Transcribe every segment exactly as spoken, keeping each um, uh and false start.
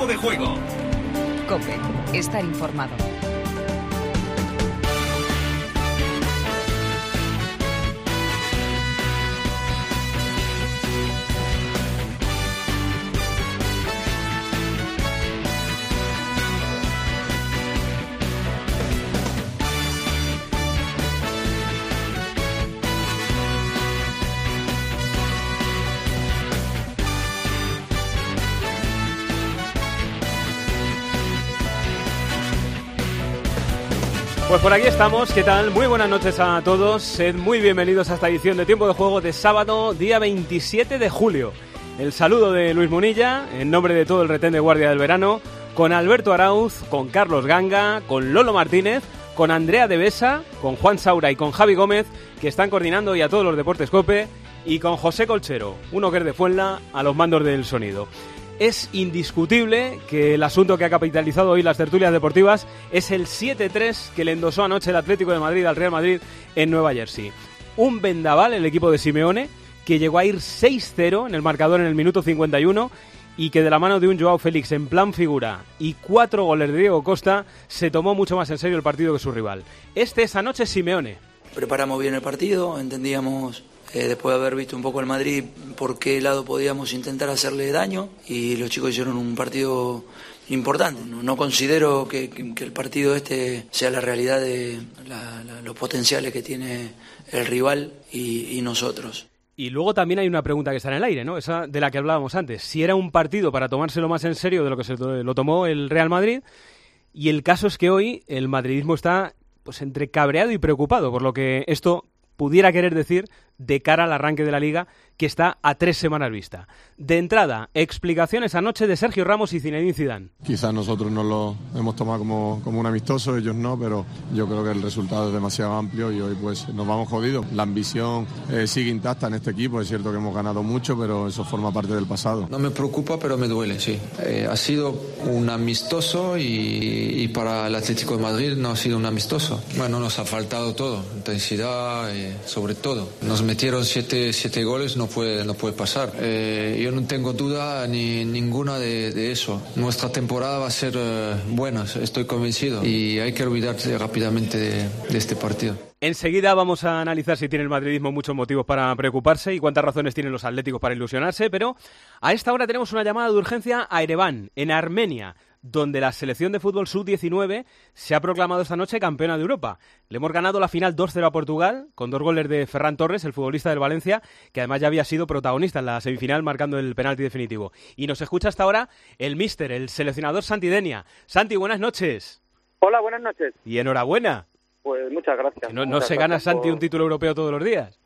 Tiempo de Juego. COPE. Estar informado. Pues por aquí estamos, ¿qué tal? Muy buenas noches a todos, sed muy bienvenidos a esta edición de Tiempo de Juego de sábado, día veintisiete de julio. El saludo de Luis Munilla, en nombre de todo el retén de Guardia del Verano, con Alberto Arauz, con Carlos Ganga, con Lolo Martínez, con Andrea de Besa, con Juan Saura y con Javi Gómez, que están coordinando hoy a todos los deportes COPE, y con José Colchero, uno que es de Fuenla, a los mandos del sonido. Es indiscutible que el asunto que ha capitalizado hoy las tertulias deportivas es el siete tres que le endosó anoche el Atlético de Madrid al Real Madrid en Nueva Jersey. Un vendaval el equipo de Simeone, que llegó a ir seis cero en el marcador en el minuto cincuenta y uno y que de la mano de un Joao Félix en plan figura y cuatro goles de Diego Costa se tomó mucho más en serio el partido que su rival. Este es anoche Simeone. Preparamos bien el partido, entendíamos... Eh, después de haber visto un poco el Madrid, por qué lado podíamos intentar hacerle daño, y los chicos hicieron un partido importante. No, no considero que, que, que el partido este sea la realidad de la, la, los potenciales que tiene el rival y, y nosotros. Y luego también hay una pregunta que está en el aire, ¿no? Esa de la que hablábamos antes. Si era un partido para tomárselo más en serio de lo que se lo tomó el Real Madrid, y el caso es que hoy el madridismo está pues entre cabreado y preocupado por lo que esto pudiera querer decir de cara al arranque de la Liga, que está a tres semanas vista. De entrada, explicaciones anoche de Sergio Ramos y Zinedine Zidane. Quizás nosotros no lo hemos tomado como, como un amistoso, ellos no, pero yo creo que el resultado es demasiado amplio y hoy pues nos vamos jodidos. La ambición eh, sigue intacta en este equipo, es cierto que hemos ganado mucho, pero eso forma parte del pasado. No me preocupa, pero me duele, sí. Eh, ha sido un amistoso y, y para el Atlético de Madrid no ha sido un amistoso. Bueno, nos ha faltado todo, intensidad, eh, sobre todo. Nos metieron siete, siete goles, no puede, no puede pasar. Eh, yo no tengo duda ni ninguna de, de eso. Nuestra temporada va a ser eh, buena, estoy convencido. Y hay que olvidarse rápidamente de, de este partido. Enseguida vamos a analizar si tiene el madridismo muchos motivos para preocuparse y cuántas razones tienen los atléticos para ilusionarse, pero a esta hora tenemos una llamada de urgencia a Ereván, en Armenia, donde la selección de fútbol sub diecinueve se ha proclamado esta noche campeona de Europa. Le hemos ganado la final dos cero a Portugal, con dos goles de Ferran Torres, el futbolista del Valencia, que además ya había sido protagonista en la semifinal marcando el penalti definitivo. Y nos escucha hasta ahora el míster, el seleccionador Santi Denia. Santi, buenas noches. Hola, buenas noches. Y enhorabuena. Pues muchas gracias. No, muchas no se gana Santi por... un título europeo todos los días.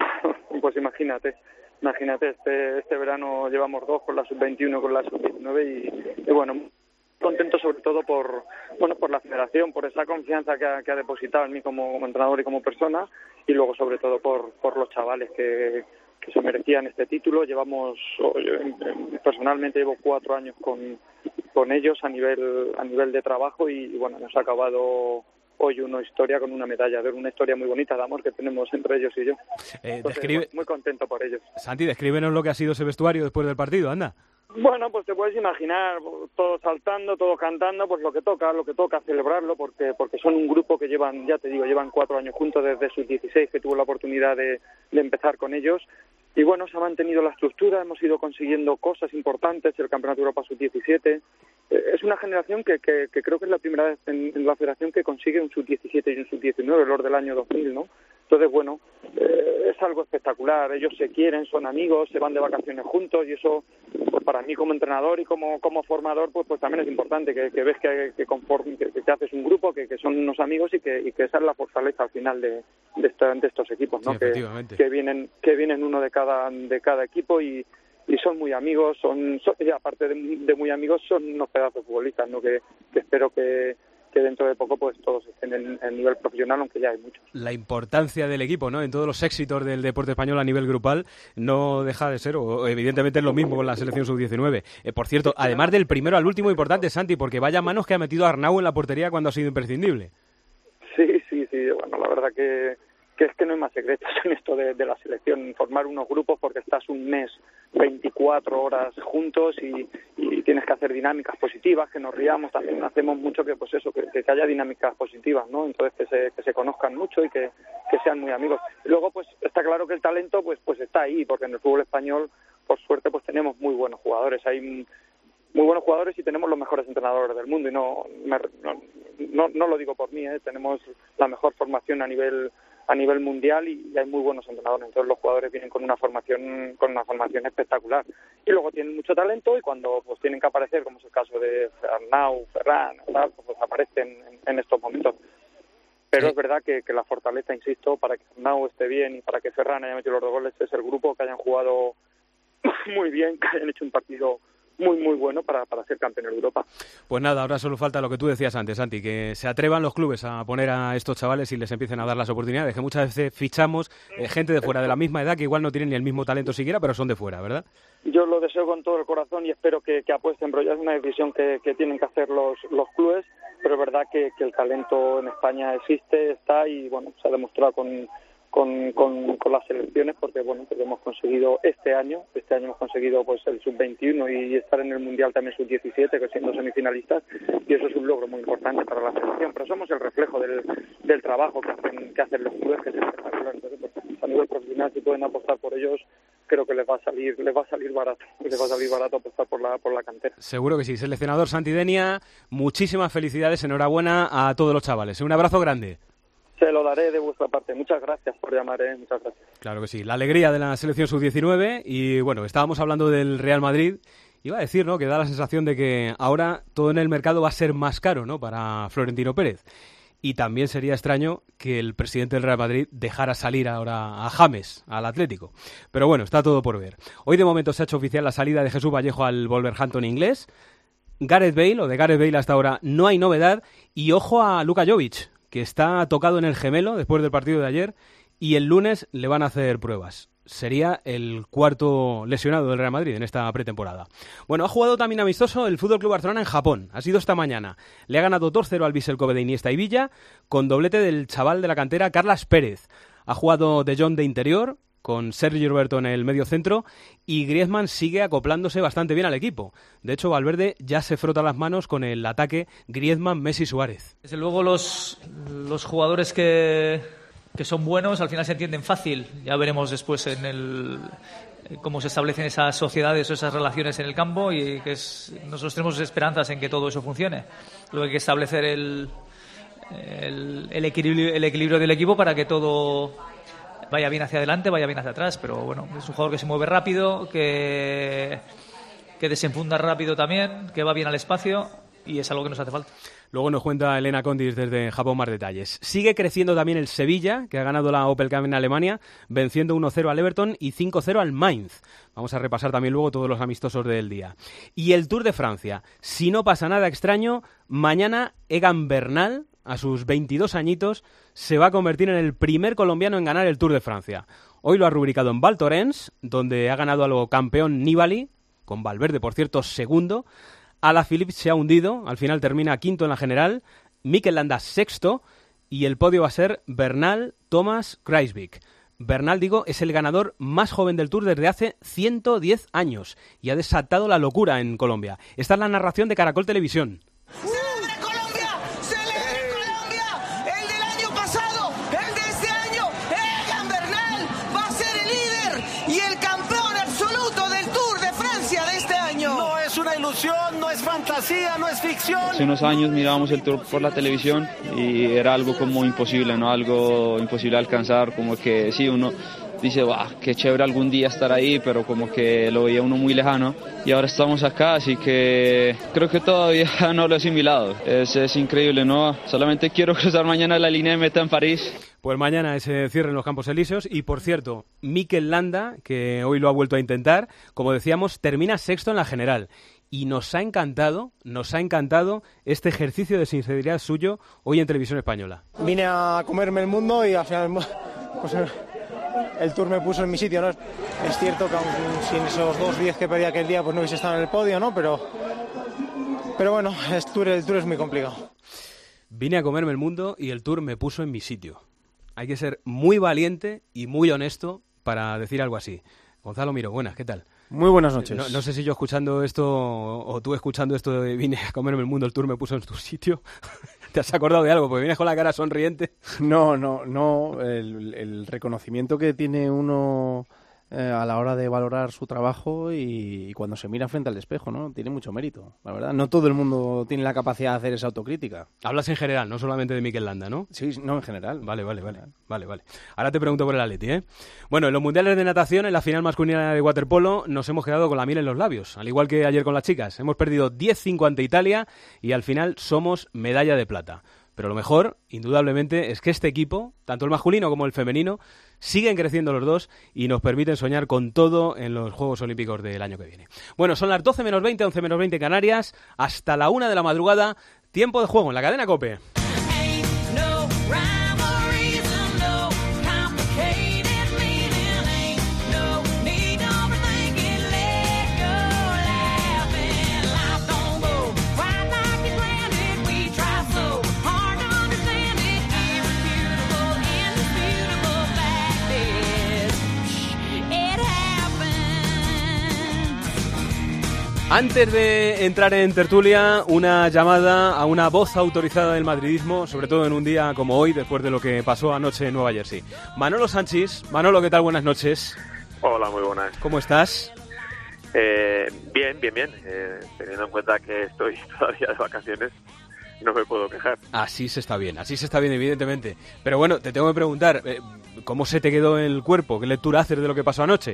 Pues imagínate, imagínate, este, este verano llevamos dos con la sub veintiuno, con la sub diecinueve y, y bueno, contento sobre todo por bueno por la federación, por esa confianza que ha, que ha depositado en mí como, como entrenador y como persona, y luego sobre todo por, por los chavales que, que se merecían este título. Llevamos, yo, personalmente llevo cuatro años con, con ellos a nivel a nivel de trabajo y, y bueno, hemos acabado hoy una historia con una medalla, una historia muy bonita de amor que tenemos entre ellos y yo. Eh, Entonces, describe... muy contento por ellos. Santi, descríbenos lo que ha sido ese vestuario después del partido, anda. Bueno, pues te puedes imaginar, todos saltando, todos cantando, pues lo que toca, lo que toca, celebrarlo, porque porque son un grupo que llevan, ya te digo, llevan cuatro años juntos desde sus dieciséis, que tuvo la oportunidad de, de empezar con ellos. Y bueno, se ha mantenido la estructura, hemos ido consiguiendo cosas importantes, el Campeonato de Europa sub diecisiete. Eh, es una generación que, que, que creo que es la primera vez en, en la federación que consigue un sub diecisiete y un sub diecinueve, el del año dos mil, ¿no? Entonces, bueno, eh, es algo espectacular. Ellos se quieren, son amigos, se van de vacaciones juntos y eso, pues para mí como entrenador y como como formador, pues pues también es importante que, que ves que que, conform, que, que haces un grupo, que, que son unos amigos y que y que esa es la fortaleza al final de de, esta, de estos equipos, ¿no? Sí, que, que vienen que vienen uno de cada de cada equipo y y son muy amigos, son, son y aparte de, de muy amigos son unos pedazos futbolistas, ¿no? Que, que espero que que dentro de poco pues todos estén en, en nivel profesional, aunque ya hay muchos. La importancia del equipo, ¿no? En todos los éxitos del deporte español a nivel grupal no deja de ser, o evidentemente es lo mismo con la selección sub diecinueve. Eh, por cierto, además del primero al último, importante, Santi, porque vaya manos que ha metido Arnau en la portería cuando ha sido imprescindible. Sí, sí, sí, bueno, la verdad que que es que no hay más secretos en esto de, de la selección, formar unos grupos porque estás un mes, veinticuatro horas juntos y, y tienes que hacer dinámicas positivas, que nos riamos, también hacemos mucho que pues eso, que, que haya dinámicas positivas, ¿no? Entonces que se, que se conozcan mucho y que, que sean muy amigos. Y luego pues está claro que el talento pues pues está ahí, porque en el fútbol español, por suerte, pues tenemos muy buenos jugadores, hay muy buenos jugadores y tenemos los mejores entrenadores del mundo, y no me, no, no, no lo digo por mí, ¿eh? Tenemos la mejor formación a nivel a nivel mundial y hay muy buenos entrenadores, entonces los jugadores vienen con una formación con una formación espectacular y luego tienen mucho talento y cuando pues tienen que aparecer, como es el caso de Arnau, Ferran, tal, pues aparecen en, en estos momentos. Pero sí. Es verdad que, que la fortaleza, insisto, para que Arnau esté bien y para que Ferran haya metido los dos goles es el grupo, que hayan jugado muy bien, que hayan hecho un partido muy, muy bueno para, para ser campeón de Europa. Pues nada, ahora solo falta lo que tú decías antes, Santi, que se atrevan los clubes a poner a estos chavales y les empiecen a dar las oportunidades, que muchas veces fichamos eh, gente de fuera de la misma edad que igual no tienen ni el mismo talento siquiera, pero son de fuera, ¿verdad? Yo lo deseo con todo el corazón y espero que, que apuesten, pero ya es una decisión que, que tienen que hacer los, los clubes, pero es verdad que, que el talento en España existe, está y bueno, se ha demostrado con... Con, con, con las selecciones porque bueno porque hemos conseguido este año este año hemos conseguido pues el sub veintiuno y estar en el mundial también sub diecisiete, que siendo semifinalistas, y eso es un logro muy importante para la selección, pero somos el reflejo del, del trabajo que hacen que hacen los clubes, que es espectacular. Entonces pues, a nivel profesional, si pueden apostar por ellos, creo que les va a salir les va a salir barato les va a salir barato apostar por la por la cantera. Seguro que sí. Seleccionador Santi Denia, muchísimas felicidades, enhorabuena a todos los chavales, un abrazo grande. Se lo daré de vuestra parte. Muchas gracias por llamar, ¿eh? Muchas gracias. Claro que sí. La alegría de la selección sub diecinueve y, bueno, estábamos hablando del Real Madrid. Iba a decir, ¿no?, que da la sensación de que ahora todo en el mercado va a ser más caro, ¿no?, para Florentino Pérez. Y también sería extraño que el presidente del Real Madrid dejara salir ahora a James, al Atlético. Pero bueno, está todo por ver. Hoy de momento se ha hecho oficial la salida de Jesús Vallejo al Wolverhampton inglés. Gareth Bale, o de Gareth Bale hasta ahora, no hay novedad. Y ojo a Luka Jovic, que está tocado en el gemelo después del partido de ayer y el lunes le van a hacer pruebas. Sería el cuarto lesionado del Real Madrid en esta pretemporada. Bueno, ha jugado también amistoso el F C Barcelona en Japón. Ha sido esta mañana. Le ha ganado dos cero al Vissel Kobe de Iniesta y Villa, con doblete del chaval de la cantera Carlas Pérez. Ha jugado De Jong de interior, con Sergi Roberto en el medio centro, y Griezmann sigue acoplándose bastante bien al equipo. De hecho, Valverde ya se frota las manos con el ataque Griezmann-Messi-Suárez. Desde luego los, los jugadores que, que son buenos al final se entienden fácil. Ya veremos después en el cómo se establecen esas sociedades o esas relaciones en el campo, y que es, nosotros tenemos esperanzas en que todo eso funcione. Luego hay que establecer el, el, el, equilibrio, el equilibrio del equipo para que todo vaya bien hacia adelante, vaya bien hacia atrás, pero bueno, es un jugador que se mueve rápido, que, que desenfunda rápido también, que va bien al espacio, y es algo que nos hace falta. Luego nos cuenta Elena Condis desde Japón más detalles. Sigue creciendo también el Sevilla, que ha ganado la Opel Cup en Alemania, venciendo uno cero al Everton y cinco cero al Mainz. Vamos a repasar también luego todos los amistosos del día. Y el Tour de Francia. Si no pasa nada extraño, mañana Egan Bernal, a sus veintidós añitos, se va a convertir en el primer colombiano en ganar el Tour de Francia. Hoy lo ha rubricado en Val Thorens, donde ha ganado al campeón Nibali, con Valverde, por cierto, segundo. Alaphilippe se ha hundido, al final termina quinto en la general, Mikel Landa sexto, y el podio va a ser Bernal, Thomas, Kruijswijk. Bernal, digo, es el ganador más joven del Tour desde hace ciento diez años y ha desatado la locura en Colombia. Esta es la narración de Caracol Televisión. No es fantasía, no es ficción. Hace unos años mirábamos el Tour por la televisión y era algo como imposible, ¿no? Algo imposible de alcanzar, como que sí, uno dice, wow, qué chévere algún día estar ahí, pero como que lo veía uno muy lejano. Y ahora estamos acá, así que creo que todavía no lo he asimilado. Es, es increíble, ¿no? Solamente quiero cruzar mañana la línea de meta en París. Pues mañana ese cierre en los Campos Elíseos. Y por cierto, Mikel Landa, que hoy lo ha vuelto a intentar, como decíamos, termina sexto en la general. Y nos ha encantado, nos ha encantado este ejercicio de sinceridad suyo hoy en Televisión Española. Vine a comerme el mundo y al final pues, el Tour me puso en mi sitio, ¿no? Es cierto que aun sin esos dos diez que pedí aquel día pues no hubiese estado en el podio, ¿no? Pero, pero bueno, el Tour, el Tour es muy complicado. Vine a comerme el mundo y el Tour me puso en mi sitio. hay que ser muy valiente y muy honesto para decir algo así. Gonzalo Miró, buenas, ¿qué tal? Muy buenas noches. No, no sé si yo escuchando esto o tú escuchando esto de vine a comerme el mundo, el tour me puso en tu sitio. ¿Te has acordado de algo? Porque vienes con la cara sonriente. No, no, no. El, el reconocimiento que tiene uno eh, a la hora de valorar su trabajo y, y cuando se mira frente al espejo, ¿no? Tiene mucho mérito, la verdad. No todo el mundo tiene la capacidad de hacer esa autocrítica. Hablas en general, no solamente de Mikel Landa, ¿no? Sí, no, en general. Vale, vale, vale. Vale, vale. Ahora te pregunto por el Atleti, ¿eh? Bueno, en los mundiales de natación, en la final masculina de waterpolo, nos hemos quedado con la miel en los labios, al igual que ayer con las chicas. Hemos perdido diez cinco ante Italia y al final somos medalla de plata. Pero lo mejor, indudablemente, es que este equipo, tanto el masculino como el femenino, siguen creciendo los dos y nos permiten soñar con todo en los Juegos Olímpicos del año que viene. Bueno, son las doce menos veinte, once menos veinte Canarias, hasta la una de la madrugada, tiempo de juego en la cadena COPE. Antes de entrar en tertulia, una llamada a una voz autorizada del madridismo, sobre todo en un día como hoy, después de lo que pasó anoche en Nueva Jersey. Manolo Sanchis. Manolo, ¿qué tal? Buenas noches. Hola, muy buenas. ¿Cómo estás? Eh, bien, bien, bien. Eh, teniendo en cuenta que estoy todavía de vacaciones, no me puedo quejar. Así se está bien, así se está bien, evidentemente. Pero bueno, te tengo que preguntar, eh, ¿cómo se te quedó el cuerpo? ¿Qué lectura haces de lo que pasó anoche?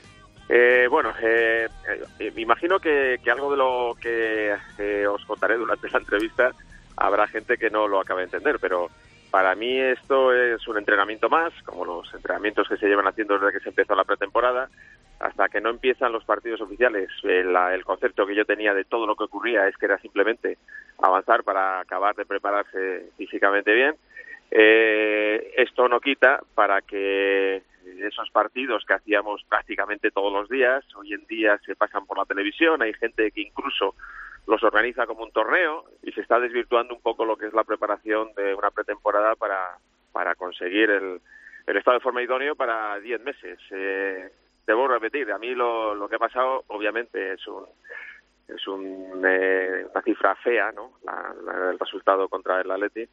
Eh, bueno, eh, eh, me imagino que, que algo de lo que eh, os contaré durante la entrevista habrá gente que no lo acabe de entender, pero para mí esto es un entrenamiento más, como los entrenamientos que se llevan haciendo desde que se empezó la pretemporada, hasta que no empiezan los partidos oficiales. El, el concepto que yo tenía de todo lo que ocurría es que era simplemente avanzar para acabar de prepararse físicamente bien. Eh, esto no quita para que esos partidos que hacíamos prácticamente todos los días, hoy en día se pasan por la televisión, hay gente que incluso los organiza como un torneo y se está desvirtuando un poco lo que es la preparación de una pretemporada para, para conseguir el, el estado de forma idóneo para diez meses. Eh, debo repetir, a mí lo, lo que ha pasado obviamente es un es un, eh, una cifra fea, ¿no? La, la, el resultado contra el Atleti,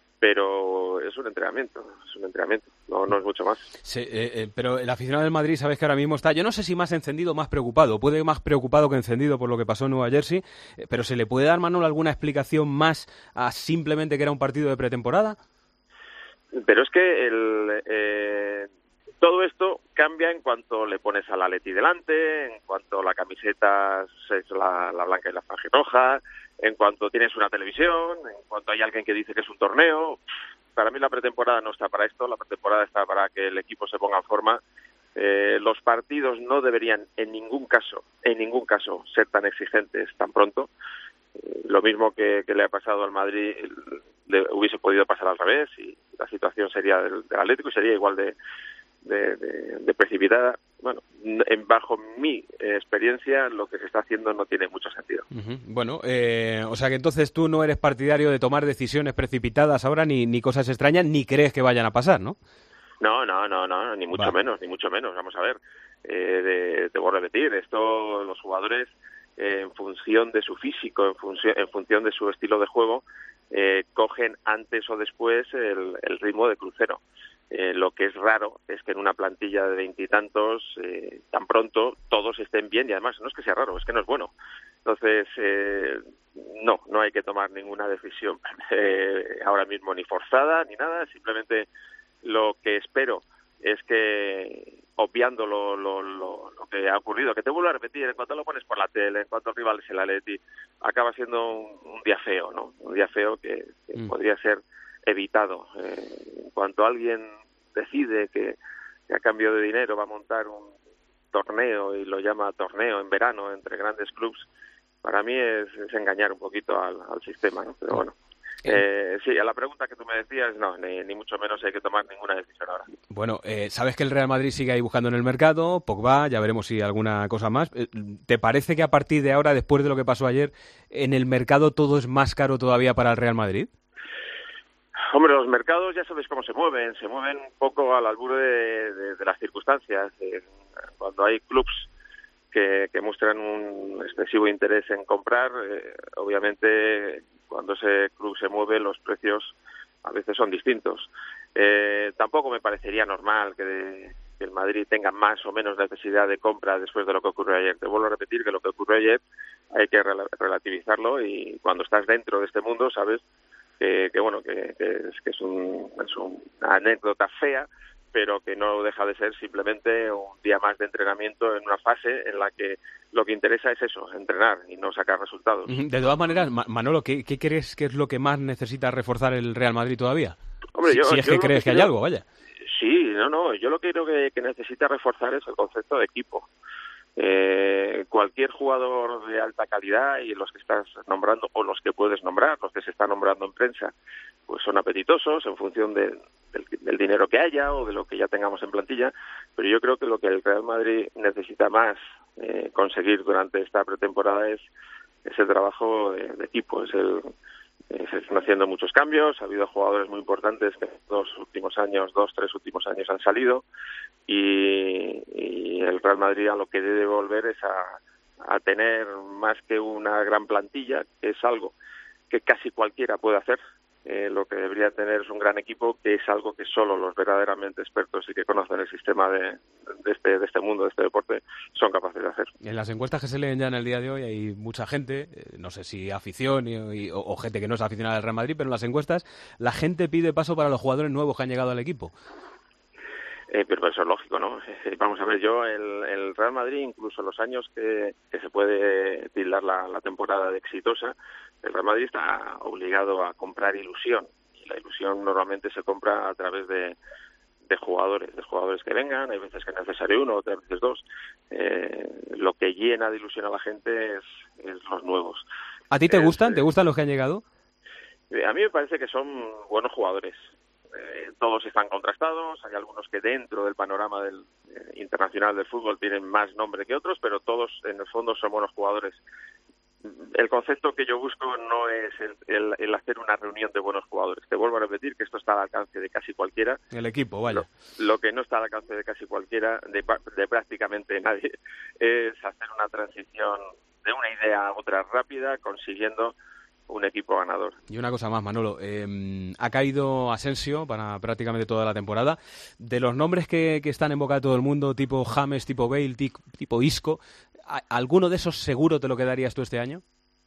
pero es un entrenamiento, es un entrenamiento, no, no es mucho más. Sí, eh, eh, pero el aficionado del Madrid, sabes que ahora mismo está, yo no sé si más encendido o más preocupado, puede más preocupado que encendido por lo que pasó en Nueva Jersey, eh, pero ¿se le puede dar, Manolo, alguna explicación más a simplemente que era un partido de pretemporada? Pero es que el, eh, todo esto cambia en cuanto le pones al Atleti delante, en cuanto la camiseta es la, la blanca y la roja, en cuanto tienes una televisión, en cuanto hay alguien que dice que es un torneo. Para mí la pretemporada no está para esto, la pretemporada está para que el equipo se ponga en forma. Eh, los partidos no deberían en ningún caso, en ningún caso, ser tan exigentes tan pronto. Eh, lo mismo que, que le ha pasado al Madrid, le hubiese podido pasar al revés y la situación sería del, del Atlético y sería igual de, de, de, de precipitada. Bueno, en, bajo mi eh, experiencia, lo que se está haciendo no tiene mucho sentido. Uh-huh. Bueno, eh, o sea que entonces tú no eres partidario de tomar decisiones precipitadas ahora, ni, ni cosas extrañas, ni crees que vayan a pasar, ¿no? No, no, no, no, ni mucho vale. menos, ni mucho menos. Vamos a ver, eh, de, te voy a repetir, esto los jugadores, eh, en función de su físico, en función, en función de su estilo de juego, eh, cogen antes o después el, el ritmo de crucero. Eh, lo que es raro es que en una plantilla de veintitantos, eh, tan pronto, todos estén bien, y además no es que sea raro, es que no es bueno. Entonces, eh, no, no hay que tomar ninguna decisión eh, ahora mismo ni forzada ni nada, simplemente lo que espero es que, obviando lo, lo, lo, lo que ha ocurrido, que te vuelvo a repetir, en cuanto lo pones por la tele, en cuanto el rival es el Atleti, acaba siendo un, un día feo, ¿no? Un día feo que, que mm. podría ser evitado. Eh, en cuanto alguien decide que, que a cambio de dinero va a montar un torneo y lo llama torneo en verano entre grandes clubes, para mí es, es engañar un poquito al, al sistema, ¿no? Pero bueno. Eh, sí, a la pregunta que tú me decías, no, ni, ni mucho menos hay que tomar ninguna decisión ahora. Bueno, eh, sabes que el Real Madrid sigue ahí buscando en el mercado, Pogba, ya veremos si alguna cosa más. ¿Te parece que a partir de ahora, después de lo que pasó ayer, en el mercado todo es más caro todavía para el Real Madrid? Hombre, los mercados ya sabes cómo se mueven, se mueven un poco al albur de, de, de las circunstancias. Eh, cuando hay clubs que, que muestran un excesivo interés en comprar, eh, obviamente cuando ese club se mueve los precios a veces son distintos. Eh, tampoco me parecería normal que, de, que el Madrid tenga más o menos necesidad de compra después de lo que ocurrió ayer. Te vuelvo a repetir que lo que ocurrió ayer hay que rel- relativizarlo y cuando estás dentro de este mundo sabes que, que bueno que, que, es, que es, un, es una anécdota fea, pero que no deja de ser simplemente un día más de entrenamiento en una fase en la que lo que interesa es eso, entrenar y no sacar resultados. De todas maneras, Manolo, ¿qué, qué crees que es lo que más necesita reforzar el Real Madrid todavía? Hombre, si, yo, si es yo que crees que, que hay algo, vaya. Sí, no, no, yo lo que creo que, que necesita reforzar es el concepto de equipo. Eh, cualquier jugador de alta calidad, y los que estás nombrando o los que puedes nombrar, los que se están nombrando en prensa, pues son apetitosos en función de, del, del dinero que haya o de lo que ya tengamos en plantilla, pero yo creo que lo que el Real Madrid necesita más eh, conseguir durante esta pretemporada es ese trabajo de, de equipo, es el Eh, se están haciendo muchos cambios, ha habido jugadores muy importantes que en los últimos años, dos, tres últimos años han salido y, y el Real Madrid a lo que debe volver es a, a tener más que una gran plantilla, que es algo que casi cualquiera puede hacer. Eh, lo que debería tener es un gran equipo, que es algo que solo los verdaderamente expertos y que conocen el sistema de, de, este, de este mundo, de este deporte, son capaces de hacer. En las encuestas que se leen ya en el día de hoy hay mucha gente, eh, no sé si afición y, y, o, o gente que no es aficionada al Real Madrid, pero en las encuestas la gente pide paso para los jugadores nuevos que han llegado al equipo. Eh, pero eso es lógico, ¿no? Eh, vamos a ver, yo, el, el Real Madrid, incluso los años que, que se puede tildar la, la temporada de exitosa, el Real Madrid está obligado a comprar ilusión. Y la ilusión normalmente se compra a través de, de jugadores, de jugadores que vengan, hay veces que es necesario uno, otras veces dos. Eh, lo que llena de ilusión a la gente es, es los nuevos. ¿A ti te es, gustan? ¿Te eh, gustan los que han llegado? A mí me parece que son buenos jugadores. Eh, todos están contrastados, hay algunos que dentro del panorama del eh, internacional del fútbol tienen más nombre que otros, pero todos en el fondo son buenos jugadores. El concepto que yo busco no es el, el, el hacer una reunión de buenos jugadores. Te vuelvo a repetir que esto está al alcance de casi cualquiera. El equipo, vaya. Lo, lo que no está al alcance de casi cualquiera, de, de prácticamente nadie, es hacer una transición de una idea a otra rápida, consiguiendo un equipo ganador. Y una cosa más, Manolo, eh, ha caído Asensio para prácticamente toda la temporada. De los nombres que, que están en boca de todo el mundo, tipo James, tipo Bale, tipo, tipo Isco, ¿alguno de esos seguro te lo quedarías tú este año?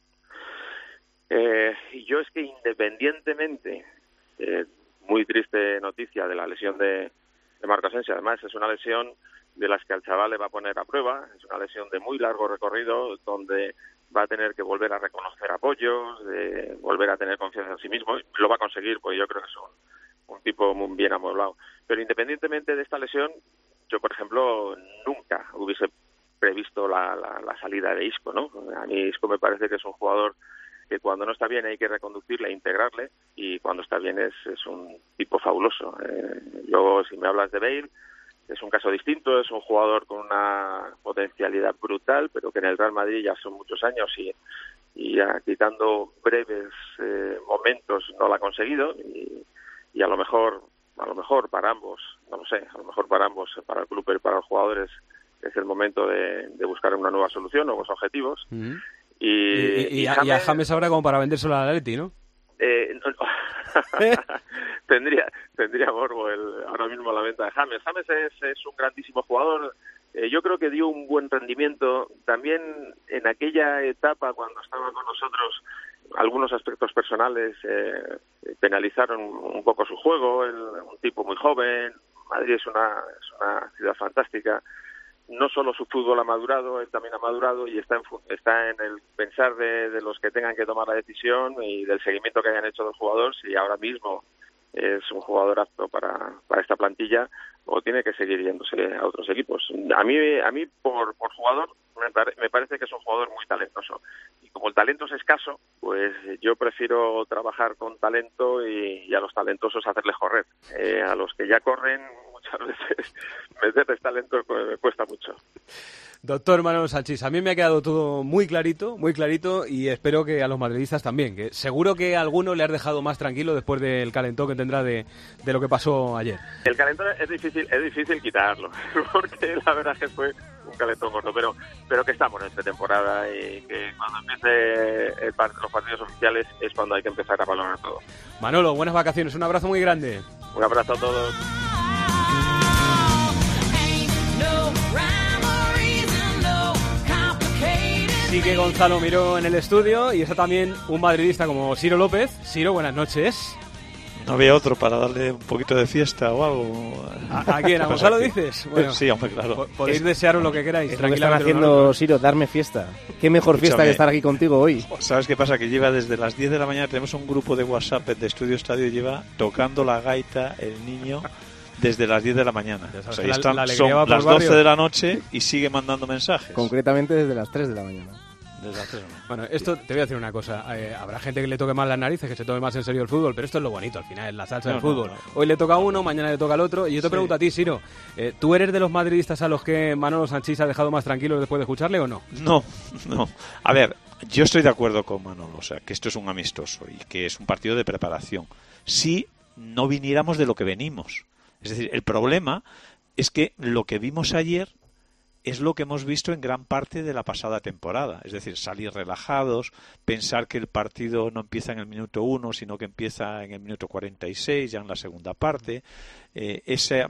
Eh, yo es que independientemente, eh, muy triste noticia de la lesión de, de Marco Asensio, además es una lesión de las que al chaval le va a poner a prueba, es una lesión de muy largo recorrido, donde va a tener que volver a reconocer apoyos, de volver a tener confianza en sí mismo. Lo va a conseguir, pues yo creo que es un, un tipo muy bien amueblado. Pero independientemente de esta lesión, yo, por ejemplo, nunca hubiese previsto la, la, la salida de Isco, ¿no? A mí Isco me parece que es un jugador que cuando no está bien hay que reconducirle, integrarle, y cuando está bien es, es un tipo fabuloso. Eh, luego, si me hablas de Bale, es un caso distinto, es un jugador con una potencialidad brutal, pero que en el Real Madrid ya son muchos años y, y ya quitando breves eh, momentos no lo ha conseguido y, y a lo mejor, a lo mejor para ambos, no lo sé, a lo mejor para ambos, para el club y para los jugadores es el momento de, de buscar una nueva solución, nuevos objetivos. Uh-huh. y, y, y, y, a, James, y a James ahora como para vendérselo al Atleti, ¿no? Eh, no, no. tendría tendría morbo el, ahora mismo la venta de James. James es, es un grandísimo jugador. Eh, yo creo que dio un buen rendimiento. También en aquella etapa cuando estaba con nosotros, algunos aspectos personales eh, penalizaron un poco su juego. El, un tipo muy joven. Madrid es una, es una ciudad fantástica. No solo su fútbol ha madurado, él también ha madurado y está en, está en el pensar de, de los que tengan que tomar la decisión y del seguimiento que hayan hecho los jugadores, si ahora mismo es un jugador apto para, para esta plantilla o tiene que seguir yéndose a otros equipos. A mí, a mí por, por jugador, me, pare, me parece que es un jugador muy talentoso. Y como el talento es escaso, pues yo prefiero trabajar con talento y, y a los talentosos hacerles correr. Eh, a los que ya corren, muchas veces meterles talento me cuesta mucho. Doctor Manolo Sanchís, a mí me ha quedado todo muy clarito, muy clarito, y espero que a los madridistas también, que seguro que a alguno le has dejado más tranquilo después del calentón que tendrá de, de lo que pasó ayer. El calentón es difícil, es difícil quitarlo, porque la verdad es que fue un calentón corto, pero pero que estamos en esta temporada y que cuando empiece el part- los partidos oficiales es cuando hay que empezar a valorar todo. Manolo, buenas vacaciones, un abrazo muy grande. Un abrazo a todos. Sigue Gonzalo Miró en el estudio y está también un madridista como Ciro López. Ciro, buenas noches. No había otro para darle un poquito de fiesta o algo. ¿A, a quién? ¿A Gonzalo dices? Bueno, sí, hombre, claro. Podéis desearos lo que queráis. Es lo que están haciendo, Ciro, darme fiesta. Qué mejor Escúchame, fiesta que estar aquí contigo hoy. ¿Sabes qué pasa? Que lleva desde las diez de la mañana, tenemos un grupo de WhatsApp de Estudio Estadio, lleva tocando la gaita el niño desde las diez de la mañana. O sea, la, están, la son las doce de la noche y sigue mandando mensajes. Concretamente desde las tres de la mañana. Desde las tres de la mañana. Bueno, esto te voy a decir una cosa. Eh, habrá gente que le toque más las narices, que se tome más en serio el fútbol, pero esto es lo bonito, al final, es la salsa No, del fútbol. no, no. Hoy le toca a uno, mañana le toca al otro. Y yo te Sí. pregunto a ti, Ciro, eh, ¿tú eres de los madridistas a los que Manolo Sanchís ha dejado más tranquilos después de escucharle o no? No, no. A ver, yo estoy de acuerdo con Manolo, o sea, que esto es un amistoso y que es un partido de preparación. Si no viniéramos de lo que venimos. Es decir, el problema es que lo que vimos ayer es lo que hemos visto en gran parte de la pasada temporada. Es decir, salir relajados, pensar que el partido no empieza en el minuto uno, sino que empieza en el minuto cuarenta y seis, ya en la segunda parte. Eh, ese,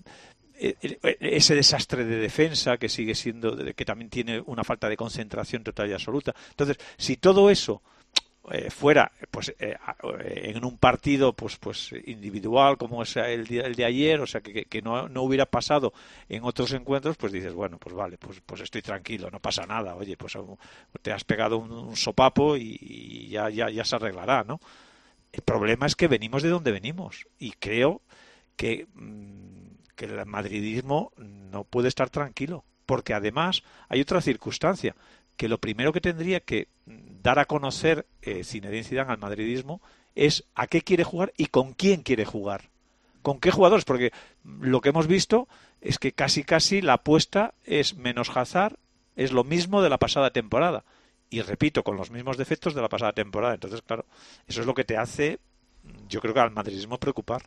ese desastre de defensa que sigue siendo, que también tiene una falta de concentración total y absoluta. Entonces, si todo eso Eh, fuera pues eh, en un partido pues pues individual como es el de, el de ayer, o sea que, que no, no hubiera pasado en otros encuentros, pues dices, bueno, pues vale, pues pues estoy tranquilo, no pasa nada, oye, pues te has pegado un, un sopapo y, y ya, ya, ya se arreglará, ¿no? El problema es que venimos de donde venimos y creo que, que el madridismo no puede estar tranquilo, porque además hay otra circunstancia, que lo primero que tendría que dar a conocer eh, Zinedine Zidane al madridismo es a qué quiere jugar y con quién quiere jugar. ¿Con qué jugadores? Porque lo que hemos visto es que casi casi la apuesta es menos Hazard, es lo mismo de la pasada temporada. Y repito, con los mismos defectos de la pasada temporada. Entonces, claro, eso es lo que te hace, yo creo que al madridismo preocupar.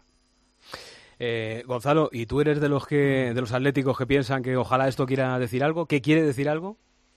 Eh, Gonzalo, ¿y tú eres de los que de los atléticos que piensan que ojalá esto quiera decir algo? ¿Qué quiere decir algo?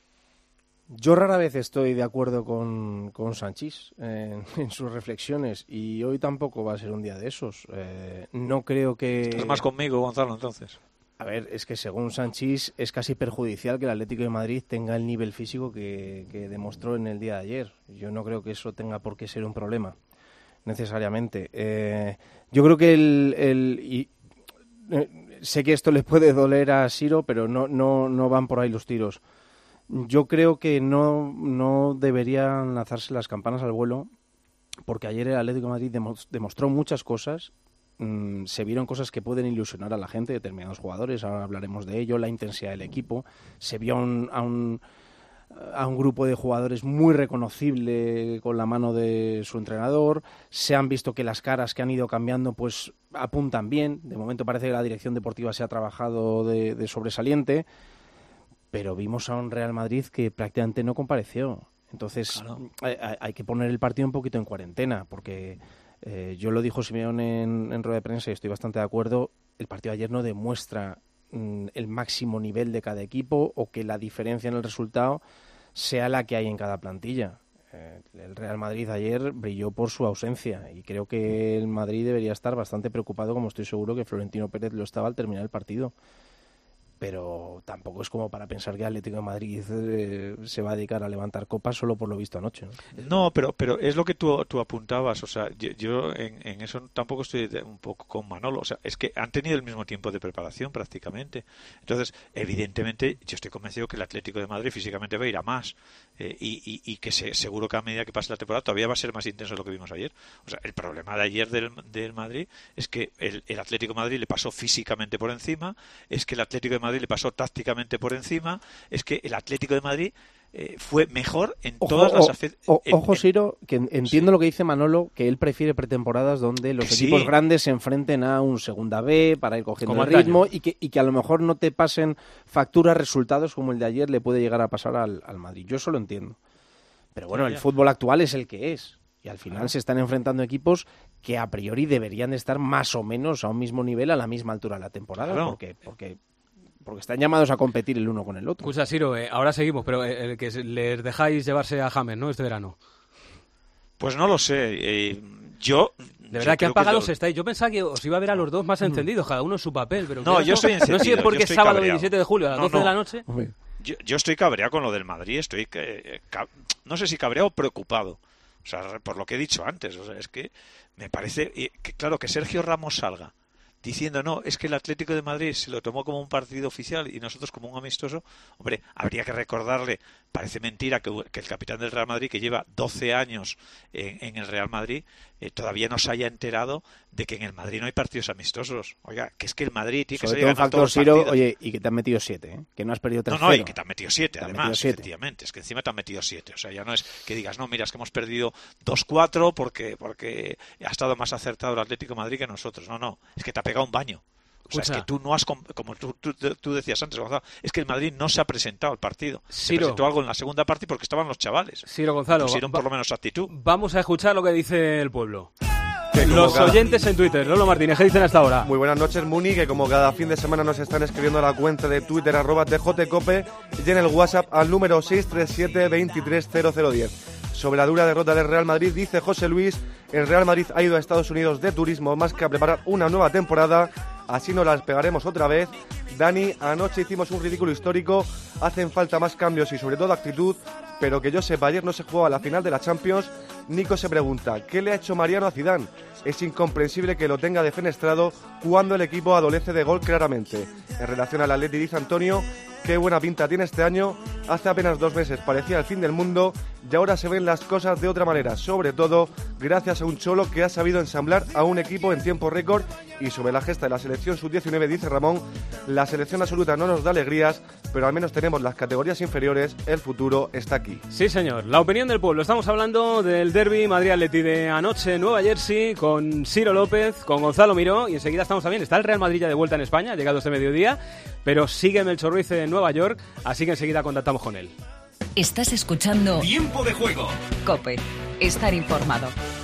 Yo rara vez estoy de acuerdo con, con Sanchís eh, en sus reflexiones y hoy tampoco va a ser un día de esos. Eh, no creo que... ¿Estás más conmigo, Gonzalo, entonces? A ver, es que según Sanchís es casi perjudicial que el Atlético de Madrid tenga el nivel físico que, que demostró en el día de ayer. Yo no creo que eso tenga por qué ser un problema, necesariamente. Eh, yo creo que el... el y, eh, sé que esto le puede doler a Ciro, pero no, no, no van por ahí los tiros. Yo creo que no, no deberían lanzarse las campanas al vuelo, porque ayer el Atlético de Madrid demostró muchas cosas, mmm, se vieron cosas que pueden ilusionar a la gente, determinados jugadores, ahora hablaremos de ello, la intensidad del equipo, se vio a un, a un, a un grupo de jugadores muy reconocible con la mano de su entrenador, se han visto que las caras que han ido cambiando pues apuntan bien, de momento parece que la dirección deportiva se ha trabajado de, de sobresaliente, pero vimos a un Real Madrid que prácticamente no compareció. Entonces claro. hay, hay que poner el partido un poquito en cuarentena, porque eh, yo lo dijo Simeone en, en rueda de prensa y estoy bastante de acuerdo, el partido de ayer no demuestra mm, el máximo nivel de cada equipo o que la diferencia en el resultado sea la que hay en cada plantilla. Eh, el Real Madrid ayer brilló por su ausencia y creo que el Madrid debería estar bastante preocupado, como estoy seguro que Florentino Pérez lo estaba al terminar el partido. Pero tampoco es como para pensar que Atlético de Madrid eh, se va a dedicar a levantar copas solo por lo visto anoche, ¿no? No, pero pero es lo que tú, tú apuntabas, o sea, yo, yo en, en eso tampoco estoy de, un poco con Manolo, o sea, es que han tenido el mismo tiempo de preparación prácticamente. Entonces, evidentemente, yo estoy convencido que el Atlético de Madrid físicamente va a ir a más eh, y, y, y que se, seguro que a medida que pase la temporada todavía va a ser más intenso de lo que vimos ayer. O sea, el problema de ayer del, del Madrid es que el, el Atlético de Madrid le pasó físicamente por encima, es que el Atlético de Madrid le pasó tácticamente por encima, es que el Atlético de Madrid eh, fue mejor en ojo, todas las... Afe- o, en, ojo, Siro, que entiendo sí. lo que dice Manolo, que él prefiere pretemporadas donde los sí. equipos grandes se enfrenten a un segunda B para ir cogiendo como el ritmo y que, y que a lo mejor no te pasen facturas, resultados como el de ayer le puede llegar a pasar al, al Madrid. Yo eso lo entiendo. Pero bueno, el fútbol actual es el que es. Y al final se están enfrentando equipos que a priori deberían estar más o menos a un mismo nivel, a la misma altura de la temporada, claro. porque... porque Porque están llamados a competir el uno con el otro. Escucha, Siro, eh, ahora seguimos, pero eh, que les dejáis llevarse a James, ¿no? Este verano. Pues no lo sé. Eh, yo... De verdad yo que apagados que lo... estáis. Yo pensaba que os iba a ver a los dos más encendidos, cada uno en su papel. Pero no, yo estoy encendido. No sé por qué es sábado cabreado. veintisiete de julio a las no, doce no. de la noche. Yo, yo estoy cabreado con lo del Madrid. Estoy, eh, cab... no sé si cabreado o preocupado. O sea, por lo que he dicho antes. O sea, es que me parece... que claro, que Sergio Ramos salga diciendo, no, es que el Atlético de Madrid se lo tomó como un partido oficial y nosotros como un amistoso. Hombre, habría que recordarle, parece mentira que, que el capitán del Real Madrid, que lleva doce años en, en el Real Madrid, eh, todavía no se haya enterado de que en el Madrid no hay partidos amistosos. Oiga, que es que el Madrid tiene que Sobre salir a ganar todos los Ciro, partidos. Oye, y que te han metido siete, ¿eh? Que no has perdido tres. No, no, y que te han metido siete, te además, metido siete. efectivamente. Es que encima te han metido siete. O sea, ya no es que digas, no, mira, es que hemos perdido dos cuatro porque, porque ha estado más acertado el Atlético de Madrid que nosotros. No, no, es que te ha pegado un baño. O sea, es que tú no has, como tú, tú, tú decías antes, Gonzalo, es que el Madrid no se ha presentado al partido. Ciro. Se presentó algo en la segunda parte porque estaban los chavales. Ciro Gonzalo, pusieron va, por lo menos actitud. Vamos a escuchar lo que dice el pueblo. Los oyentes en Twitter. Lolo Martínez, ¿qué dicen hasta ahora? Muy buenas noches, Muni, que como cada fin de semana nos están escribiendo a la cuenta de Twitter, arroba tjcope, y en el WhatsApp al número seis tres siete, veintitrés cero cero diez. Sobre la dura derrota del Real Madrid, dice José Luis, el Real Madrid ha ido a Estados Unidos de turismo más que a preparar una nueva temporada, así nos las pegaremos otra vez. Dani, anoche hicimos un ridículo histórico, hacen falta más cambios y sobre todo actitud, pero que yo sepa, ayer no se jugaba la final de la Champions. Nico se pregunta, ¿qué le ha hecho Mariano a Zidane? Es incomprensible que lo tenga defenestrado cuando el equipo adolece de gol claramente. En relación al Atleti, dice Antonio, qué buena pinta tiene este año, hace apenas dos meses parecía el fin del mundo y ahora se ven las cosas de otra manera, sobre todo gracias a un Cholo que ha sabido ensamblar a un equipo en tiempo récord. Y sobre la gesta de la selección sub diecinueve, dice Ramón, la selección absoluta no nos da alegrías, pero al menos tenemos las categorías inferiores, el futuro está aquí. Sí, señor, la opinión del pueblo. Estamos hablando del derbi Madrid-Atleti de anoche en Nueva Jersey con Ciro López, con Gonzalo Miró, y enseguida estamos también, está el Real Madrid ya de vuelta en España, llegado este mediodía, pero sigue Melchor Ruiz en Nueva York, así que enseguida contactamos con él. Estás escuchando Tiempo de Juego. COPE. Estar informado.